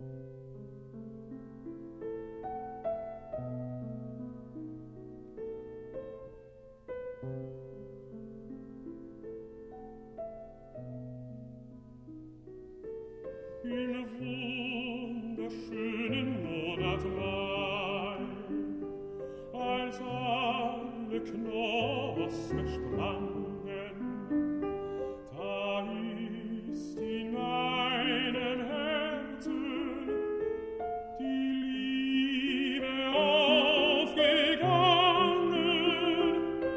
Im wunderschönen Monat Mai, als alle Knospen sprangen, da ist in meinem Herzen die Liebe aufgegangen.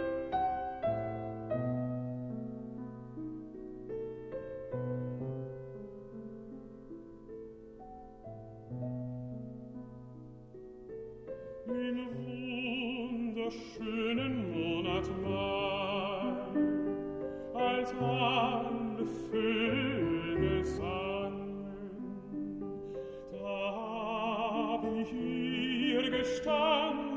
Im wunderschönen Monat Mai, als alle Vögel sangen, da hab ich hier gestanden